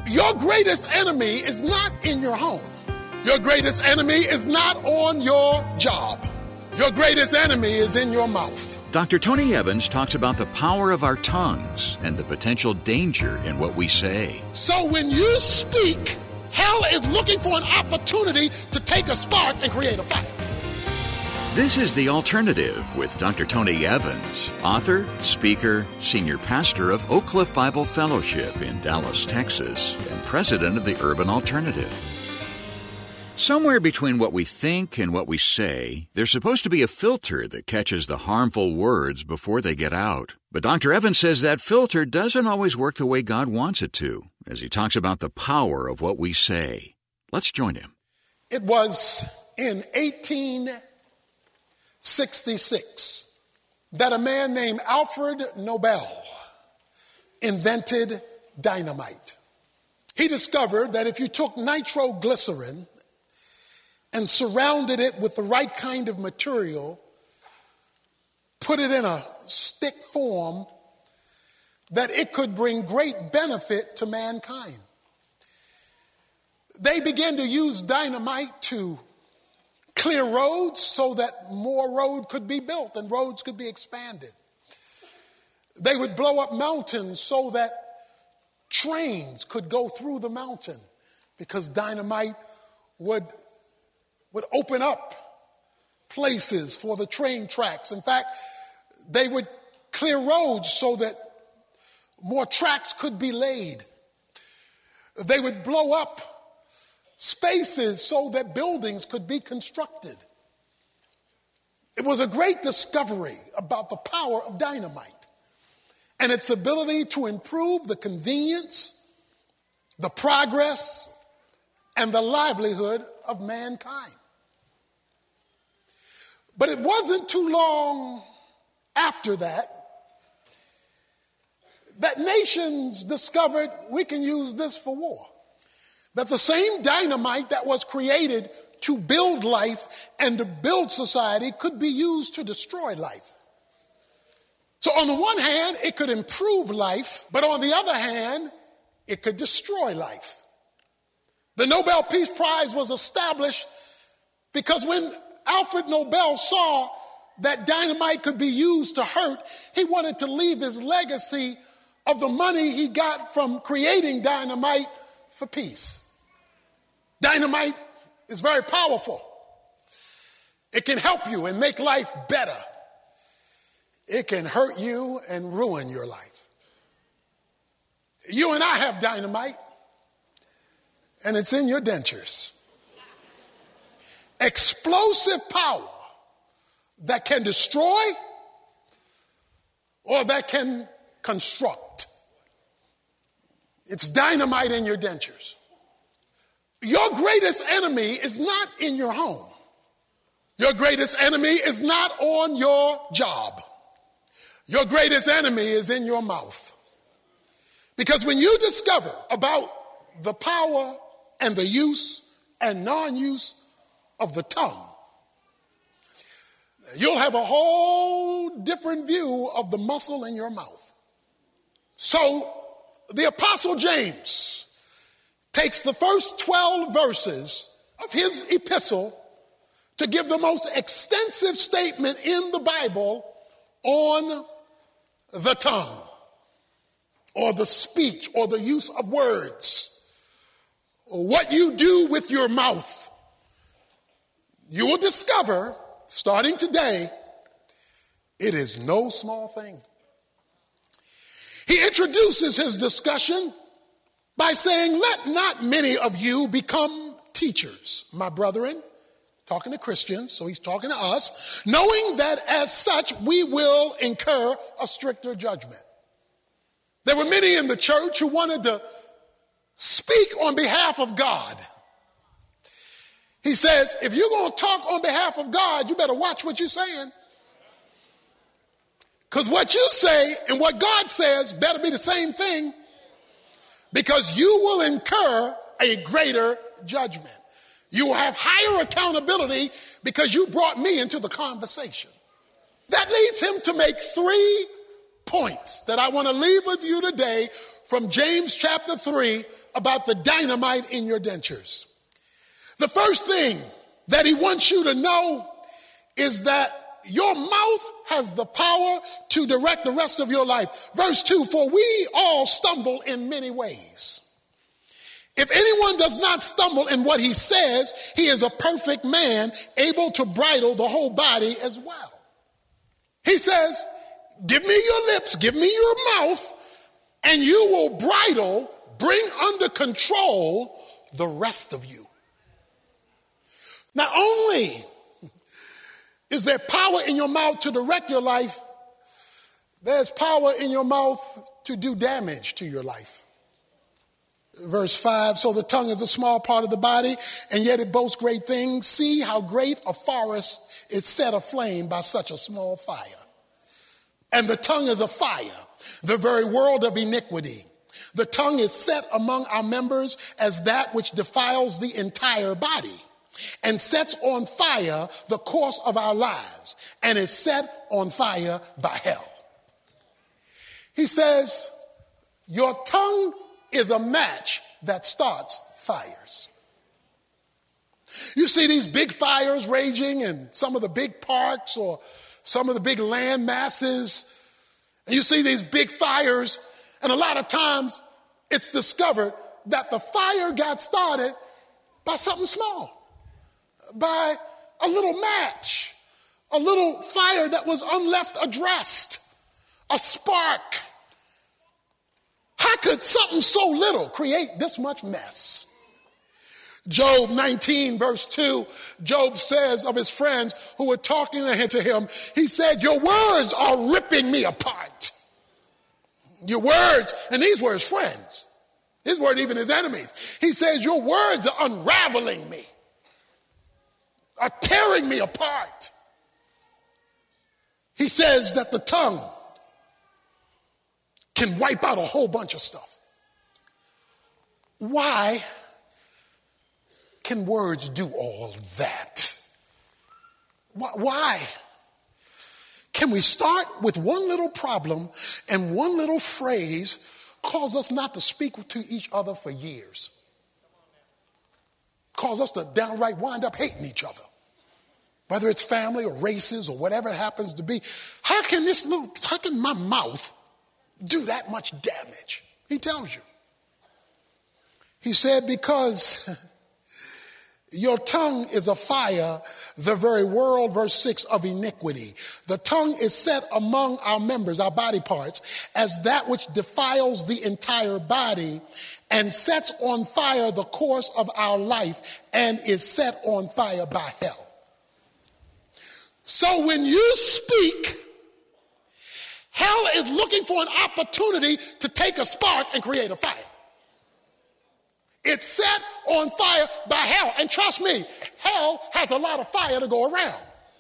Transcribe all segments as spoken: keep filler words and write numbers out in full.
Your greatest enemy is not in your home. Your greatest enemy is not on your job. Your greatest enemy is in your mouth. Doctor Tony Evans talks about the power of our tongues and the potential danger in what we say. So when you speak, hell is looking for an opportunity to take a spark and create a fire. This is The Alternative with Doctor Tony Evans, author, speaker, senior pastor of Oak Cliff Bible Fellowship in Dallas, Texas, and president of the Urban Alternative. Somewhere between what we think and what we say, there's supposed to be a filter that catches the harmful words before they get out. But Doctor Evans says that filter doesn't always work the way God wants it to, as he talks about the power of what we say. Let's join him. It was in eighteen sixty-six that a man named Alfred Nobel invented dynamite. He discovered that if you took nitroglycerin and surrounded it with the right kind of material, put it in a stick form, that it could bring great benefit to mankind. They began to use dynamite to clear roads so that more road could be built and roads could be expanded. They would blow up mountains so that trains could go through the mountain, because dynamite would, would open up places for the train tracks. In fact, they would clear roads so that more tracks could be laid. They would blow up spaces so that buildings could be constructed. It was a great discovery about the power of dynamite and its ability to improve the convenience, the progress, and the livelihood of mankind. But it wasn't too long after that that nations discovered we can use this for war. That the same dynamite that was created to build life and to build society could be used to destroy life. So on the one hand, it could improve life, but on the other hand, it could destroy life. The Nobel Peace Prize was established because when Alfred Nobel saw that dynamite could be used to hurt, he wanted to leave his legacy of the money he got from creating dynamite for peace. Dynamite is very powerful. It can help you and make life better. It can hurt you and ruin your life. You and I have dynamite, and it's in your dentures. Explosive power that can destroy or that can construct. It's dynamite in your dentures. Your greatest enemy is not in your home. Your greatest enemy is not on your job. Your greatest enemy is in your mouth. Because when you discover about the power and the use and non-use of the tongue, you'll have a whole different view of the muscle in your mouth. So the Apostle James takes the first twelve verses of his epistle to give the most extensive statement in the Bible on the tongue, or the speech, or the use of words, or what you do with your mouth. You will discover, starting today, it is no small thing. He introduces his discussion by saying, "Let not many of you become teachers, my brethren," talking to Christians, so he's talking to us, "knowing that as such we will incur a stricter judgment." There were many in the church who wanted to speak on behalf of God. He says, if you're going to talk on behalf of God, you better watch what you're saying. Because what you say and what God says better be the same thing, because you will incur a greater judgment. You will have higher accountability because you brought me into the conversation. That leads him to make three points that I want to leave with you today from James chapter three, about the dynamite in your dentures. The first thing that he wants you to know is that your mouth has the power to direct the rest of your life. Verse two, for we all stumble in many ways. If anyone does not stumble in what he says, he is a perfect man, able to bridle the whole body as well. He says, give me your lips, give me your mouth, and you will bridle, bring under control the rest of you. Not only is there power in your mouth to direct your life, there's power in your mouth to do damage to your life. Verse five, so the tongue is a small part of the body, and yet it boasts great things. See how great a forest is set aflame by such a small fire. And the tongue is a fire, the very world of iniquity. The tongue is set among our members as that which defiles the entire body, and sets on fire the course of our lives, and is set on fire by hell. He says, your tongue is a match that starts fires. You see these big fires raging in some of the big parks or some of the big land masses, and you see these big fires, and a lot of times it's discovered that the fire got started by something small, by a little match, a little fire that was unleft addressed, a spark. How could something so little create this much mess? Job nineteen, verse two, Job says of his friends who were talking to him, he said, your words are ripping me apart. Your words, and these were his friends. His word, even his enemies. He says, your words are unraveling me, are tearing me apart. He says that the tongue can wipe out a whole bunch of stuff. Why can words do all that? Why? Can we start with one little problem and one little phrase cause us not to speak to each other for years? Cause us to downright wind up hating each other, whether it's family or races or whatever it happens to be. How can this little, how can my mouth do that much damage? He tells you. He said, because your tongue is a fire, the very world, verse six, of iniquity. The tongue is set among our members, our body parts, as that which defiles the entire body and sets on fire the course of our life and is set on fire by hell. So when you speak, hell is looking for an opportunity to take a spark and create a fire. It's set on fire by hell. And trust me, hell has a lot of fire to go around.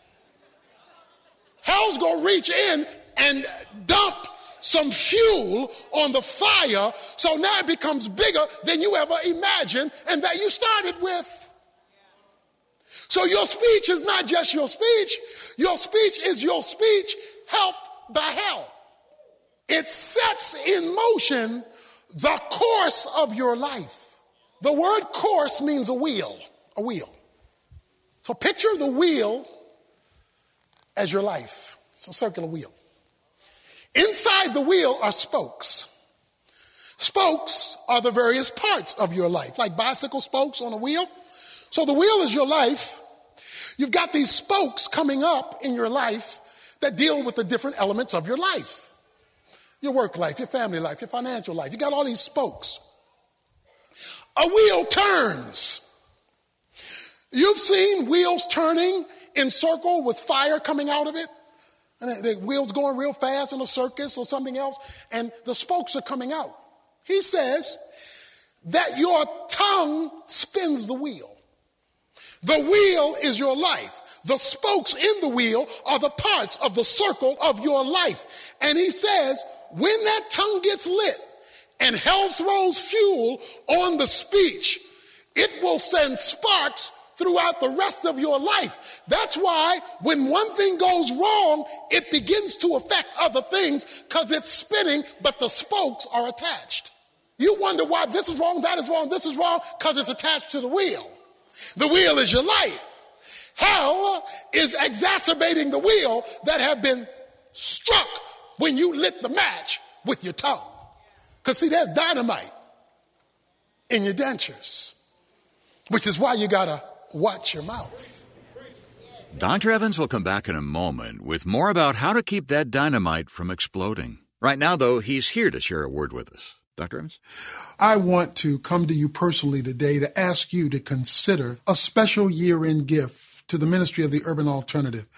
Hell's going to reach in and dump some fuel on the fire, so now it becomes bigger than you ever imagined and that you started with. So your speech is not just your speech. Your speech is your speech helped by hell. It sets in motion the course of your life. The word course means a wheel, a wheel. So picture the wheel as your life. It's a circular wheel. Inside the wheel are spokes. Spokes are the various parts of your life, like bicycle spokes on a wheel. So the wheel is your life. You've got these spokes coming up in your life that deal with the different elements of your life. Your work life, your family life, your financial life. You got all these spokes. A wheel turns. You've seen wheels turning in circle with fire coming out of it. And the wheels going real fast in a circus or something else. And the spokes are coming out. He says that your tongue spins the wheel. The wheel is your life. The spokes in the wheel are the parts of the circle of your life. And he says, when that tongue gets lit and hell throws fuel on the speech, it will send sparks throughout the rest of your life. That's why when one thing goes wrong, it begins to affect other things because it's spinning, but the spokes are attached. You wonder why this is wrong, that is wrong, this is wrong, because it's attached to the wheel. The wheel is your life. Hell is exacerbating the wheel that have been struck when you lit the match with your tongue. Because see, there's dynamite in your dentures, which is why you got to watch your mouth. Doctor Evans will come back in a moment with more about how to keep that dynamite from exploding. Right now, though, he's here to share a word with us. Doctor Evans? I want to come to you personally today to ask you to consider a special year-end gift to the ministry of the Urban Alternative.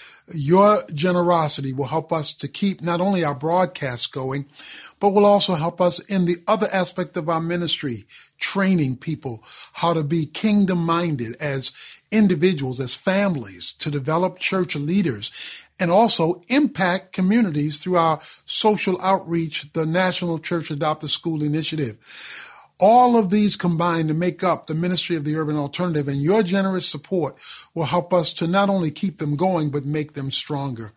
Your generosity will help us to keep not only our broadcast going, but will also help us in the other aspect of our ministry, training people how to be kingdom-minded as individuals, as families, to develop church leaders, and also impact communities through our social outreach, the National Church Adopt a School Initiative. All of these combine to make up the ministry of the Urban Alternative, and your generous support will help us to not only keep them going, but make them stronger.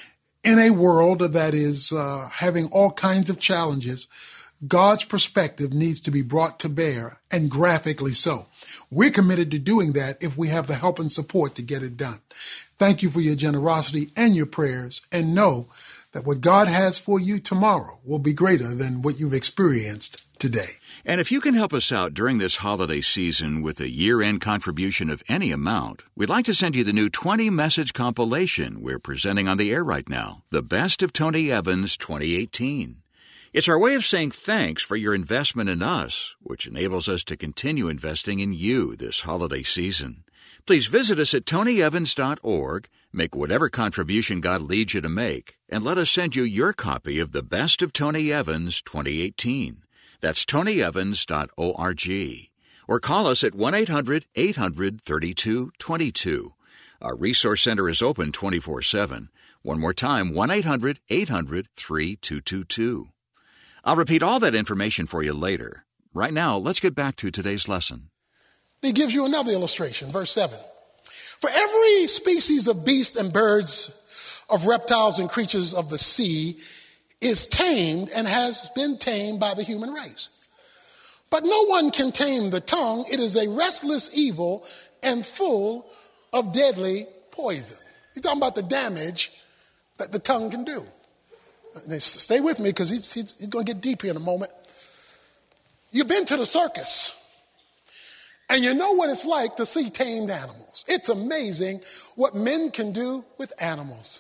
In a world that is uh, having all kinds of challenges, God's perspective needs to be brought to bear, and graphically so. We're committed to doing that if we have the help and support to get it done. Thank you for your generosity and your prayers, and know that what God has for you tomorrow will be greater than what you've experienced today. And if you can help us out during this holiday season with a year-end contribution of any amount, we'd like to send you the new twenty-message compilation we're presenting on the air right now, The Best of Tony Evans twenty eighteen. It's our way of saying thanks for your investment in us, which enables us to continue investing in you this holiday season. Please visit us at tony evans dot org, make whatever contribution God leads you to make, and let us send you your copy of The Best of Tony Evans twenty eighteen. That's tony evans dot org. Or call us at one eight hundred eight hundred thirty-two twenty-two. Our resource center is open twenty-four seven. One more time, one eight hundred eight hundred thirty-two twenty-two. I'll repeat all that information for you later. Right now, let's get back to today's lesson. He gives you another illustration, verse seven. For every species of beasts and birds, of reptiles and creatures of the sea, is tamed and has been tamed by the human race. But no one can tame the tongue. It is a restless evil and full of deadly poison. He's talking about the damage that the tongue can do. Stay with me, because he's, he's, he's going to get deep here in a moment. You've been to the circus, and you know what it's like to see tamed animals. It's amazing what men can do with animals.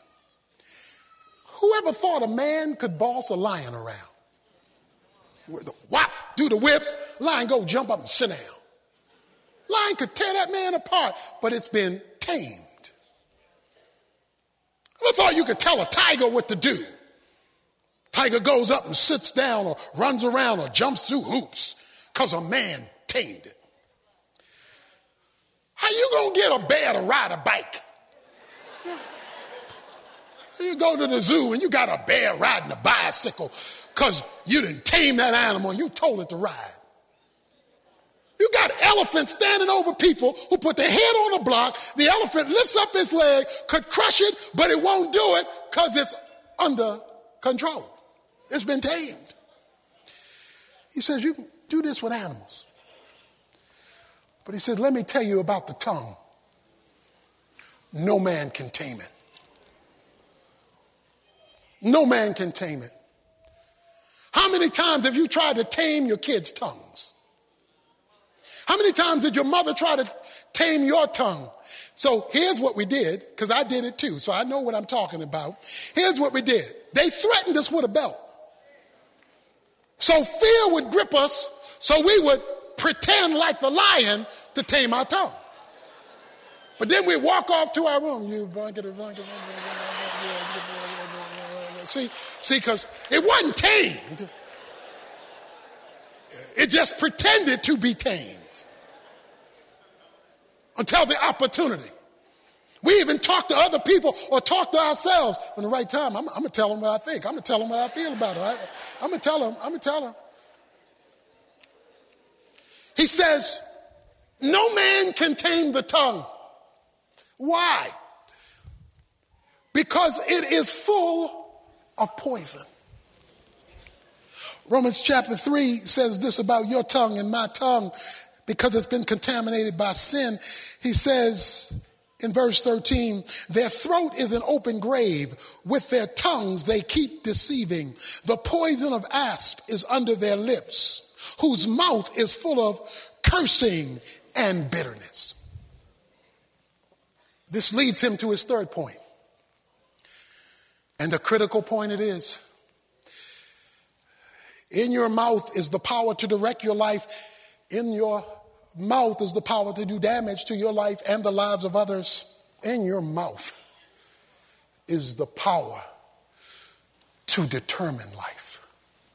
Whoever thought a man could boss a lion around? With the whop, do the whip, lion go jump up and sit down. Lion could tear that man apart, but it's been tamed. Who thought you could tell a tiger what to do? Tiger goes up and sits down or runs around or jumps through hoops because a man tamed it. How you gonna get a bear to ride a bike? You go to the zoo and you got a bear riding a bicycle because you didn't tame that animal and you told it to ride. You got elephants standing over people who put their head on a block. The elephant lifts up his leg, could crush it, but it won't do it because it's under control. It's been tamed. He says, you can do this with animals. But he says, let me tell you about the tongue. No man can tame it. No man can tame it. How many times have you tried to tame your kids' tongues? How many times did your mother try to tame your tongue? So here's what we did, because I did it too, so I know what I'm talking about. Here's what we did. They threatened us with a belt. So fear would grip us, so we would pretend like the lion to tame our tongue. But then we'd walk off to our room. You blanket, blanket, blanket, See, see, because it wasn't tamed. It just pretended to be tamed until the opportunity. We even talk to other people or talk to ourselves. When the right time, I'm, I'm going to tell them what I think. I'm going to tell them what I feel about it. I, I'm going to tell them. I'm going to tell them. He says, no man can tame the tongue. Why? Because it is full of poison. Romans chapter three says this about your tongue and my tongue, because it's been contaminated by sin. He says in verse thirteen, their throat is an open grave. With their tongues they keep deceiving. The poison of asp is under their lips, whose mouth is full of cursing and bitterness. This leads him to his third point. And a critical point it is. In your mouth is the power to direct your life. In your mouth is the power to do damage to your life and the lives of others. In your mouth is the power to determine life.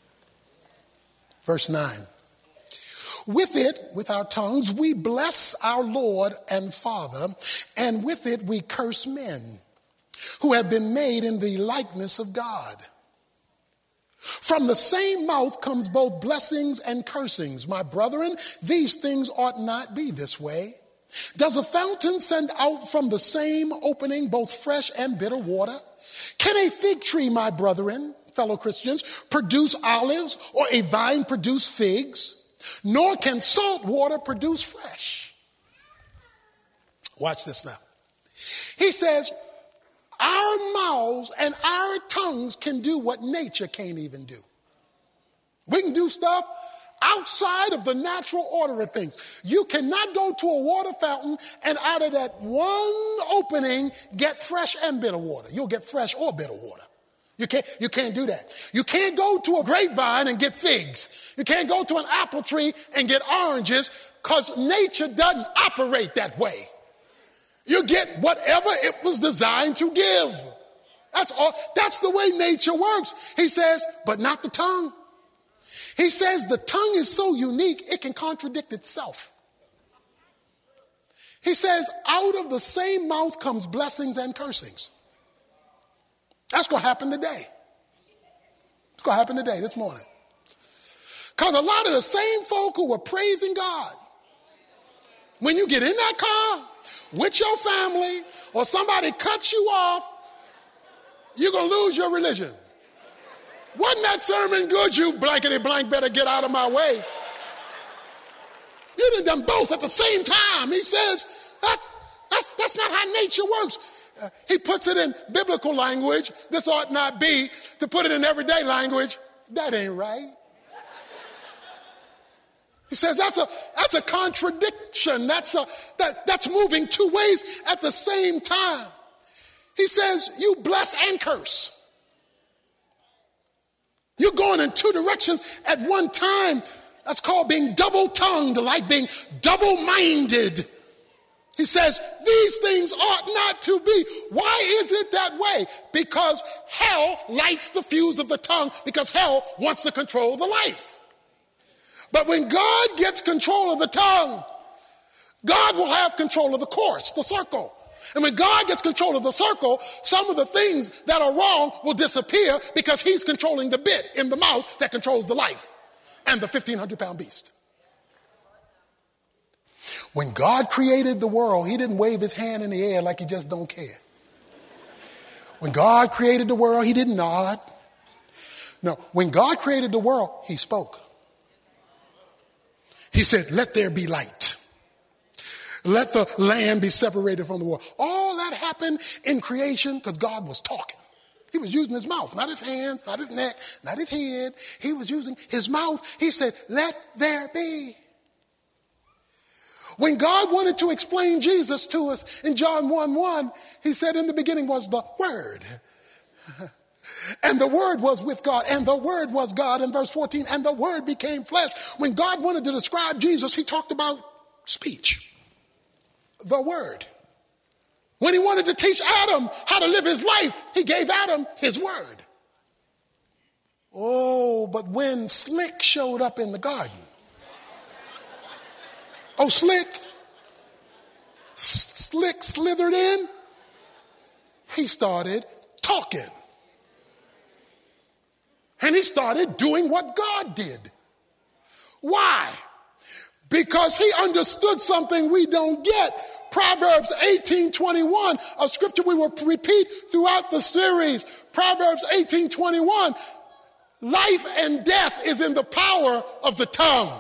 Verse nine. With it, with our tongues, we bless our Lord and Father, and with it we curse men who have been made in the likeness of God. From the same mouth comes both blessings and cursings. My brethren, these things ought not be this way. Does a fountain send out from the same opening both fresh and bitter water? Can a fig tree, my brethren, fellow Christians, produce olives, or a vine produce figs? Nor can salt water produce fresh. Watch this now. He says, our mouths and our tongues can do what nature can't even do. We can do stuff outside of the natural order of things. You cannot go to a water fountain and out of that one opening get fresh and bitter water. You'll get fresh or bitter water. You can't, you can't do that. You can't go to a grapevine and get figs. You can't go to an apple tree and get oranges, because nature doesn't operate that way. You get whatever it was designed to give. That's all. That's the way nature works. He says, but not the tongue. He says the tongue is so unique, it can contradict itself. He says, out of the same mouth comes blessings and cursings. That's going to happen today. It's going to happen today, this morning. Because a lot of the same folk who were praising God, when you get in that car with your family or somebody cuts you off, you're going to lose your religion. Wasn't that sermon good? You blankety blank better get out of my way. You did them both at the same time. He says, that, that's, that's not how nature works. Uh, he puts it in biblical language. This ought not be. To put it in everyday language, that ain't right. He says that's a that's a contradiction. That's a that that's moving two ways at the same time. He says you bless and curse. You're going in two directions at one time. That's called being double-tongued, like being double-minded. He says, these things ought not to be. Why is it that way? Because hell lights the fuse of the tongue, because hell wants to control the life. But when God gets control of the tongue, God will have control of the course, the circle. And when God gets control of the circle, some of the things that are wrong will disappear, because he's controlling the bit in the mouth that controls the life and the fifteen hundred pound beast. When God created the world, he didn't wave his hand in the air like he just don't care. When God created the world, he didn't nod. No, when God created the world, he spoke. He said, let there be light. Let the land be separated from the water. All that happened in creation because God was talking. He was using his mouth, not his hands, not his neck, not his head. He was using his mouth. He said, let there be. When God wanted to explain Jesus to us in John one one, he said in the beginning was the Word. And the Word was with God, and the Word was God. In verse fourteen, and the Word became flesh. When God wanted to describe Jesus, he talked about speech, the Word. When he wanted to teach Adam how to live his life, he gave Adam his Word. Oh, but when Slick showed up in the garden, oh, Slick, Slick slithered in, he started talking. And he started doing what God did. Why? Because he understood something we don't get. Proverbs eighteen twenty-one, a scripture we will repeat throughout the series. Proverbs eighteen twenty-one, life and death is in the power of the tongue.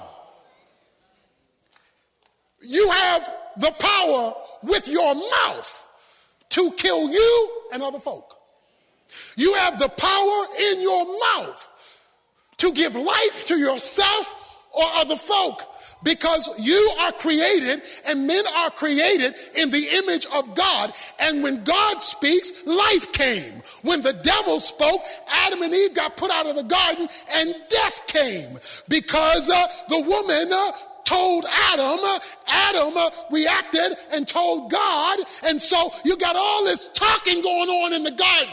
You have the power with your mouth to kill you and other folk. You have the power in your mouth to give life to yourself or other folk, because you are created and men are created in the image of God. And when God speaks, life came. When the devil spoke, Adam and Eve got put out of the garden and death came, because uh, the woman uh, told Adam, uh, Adam uh, reacted and told God, and so you got all this talking going on in the garden.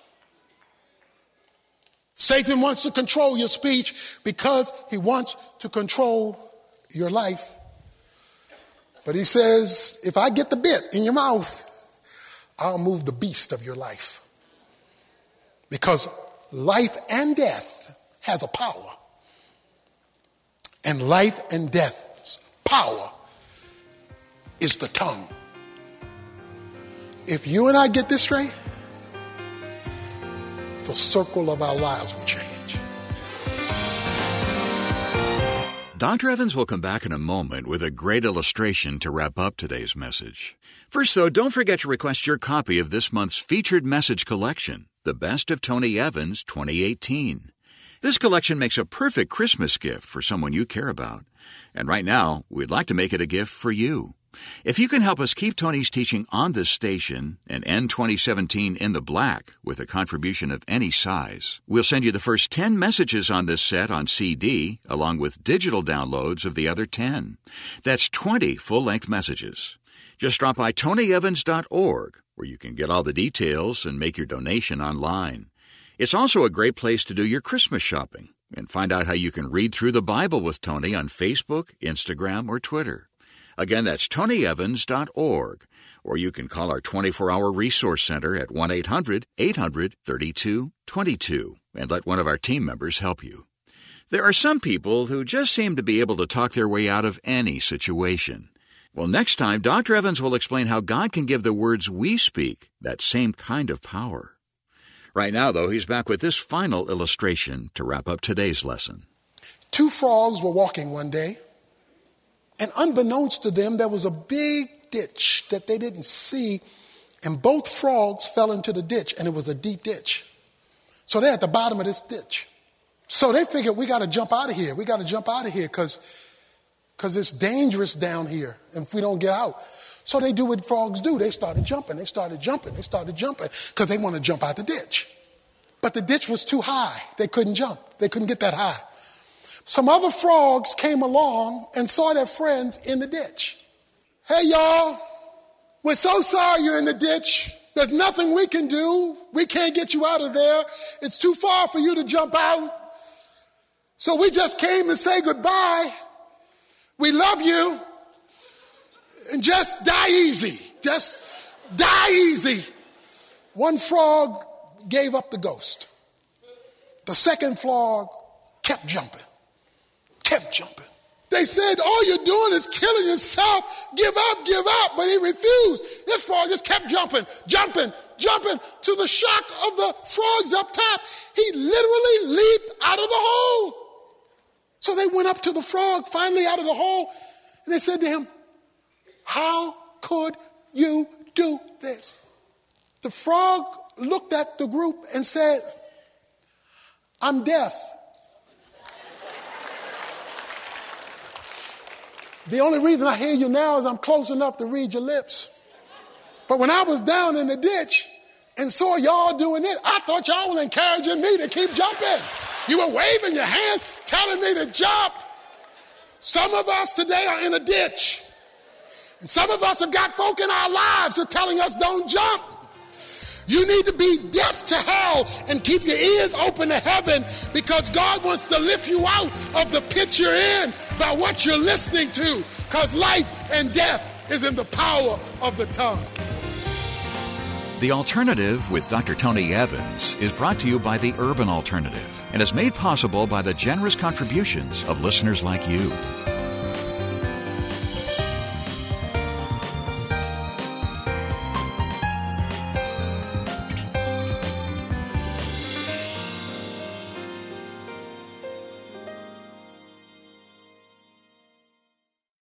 Satan wants to control your speech because he wants to control your life. But he says, if I get the bit in your mouth, I'll move the beast of your life. Because life and death has a power. And life and death's power is the tongue. If you and I get this straight, the circle of our lives will change. Doctor Evans will come back in a moment with a great illustration to wrap up today's message. First, though, don't forget to request your copy of this month's featured message collection, The Best of Tony Evans twenty eighteen. This collection makes a perfect Christmas gift for someone you care about. And right now, we'd like to make it a gift for you. If you can help us keep Tony's teaching on this station and end twenty seventeen in the black with a contribution of any size, we'll send you the first ten messages on this set on C D, along with digital downloads of the other ten. That's twenty full-length messages. Just drop by tony evans dot org, where you can get all the details and make your donation online. It's also a great place to do your Christmas shopping and find out how you can read through the Bible with Tony on Facebook, Instagram, or Twitter. Again, that's tony evans dot org, or you can call our twenty-four hour resource center at one eight hundred eight hundred thirty-two twenty-two and let one of our team members help you. There are some people who just seem to be able to talk their way out of any situation. Well, next time, Doctor Evans will explain how God can give the words we speak that same kind of power. Right now, though, he's back with this final illustration to wrap up today's lesson. Two frogs were walking one day, and unbeknownst to them, there was a big ditch that they didn't see, and both frogs fell into the ditch, and it was a deep ditch. So they're at the bottom of this ditch. So they figured, we got to jump out of here. We got to jump out of here because because it's dangerous down here if we don't get out. So they do what frogs do. They started jumping. They started jumping. They started jumping because they want to jump out the ditch. But the ditch was too high. They couldn't jump. They couldn't get that high. Some other frogs came along and saw their friends in the ditch. Hey, y'all, we're so sorry you're in the ditch. There's nothing we can do. We can't get you out of there. It's too far for you to jump out. So we just came to say goodbye. We love you. And just die easy. Just die easy. One frog gave up the ghost. The second frog kept jumping. Kept jumping. They said, all you're doing is killing yourself. Give up, give up. But he refused. This frog just kept jumping, jumping, jumping. To the shock of the frogs up top, he literally leaped out of the hole. So they went up to the frog, finally out of the hole, and they said to him, how could you do this? The frog looked at the group and said, I'm deaf. The only reason I hear you now is I'm close enough to read your lips. But when I was down in the ditch and saw y'all doing it, I thought y'all were encouraging me to keep jumping. You were waving your hand, telling me to jump. Some of us today are in a ditch. And some of us have got folk in our lives who are telling us don't jump. You need to be deaf to hell and keep your ears open to heaven, because God wants to lift you out of the pit you're in by what you're listening to, because life and death is in the power of the tongue. The Alternative with Doctor Tony Evans is brought to you by the Urban Alternative and is made possible by the generous contributions of listeners like you.